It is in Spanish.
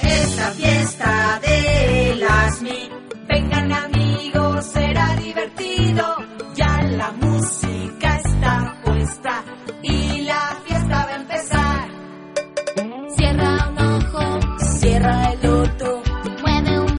es la fiesta de las Mi. Vengan amigos, será divertido.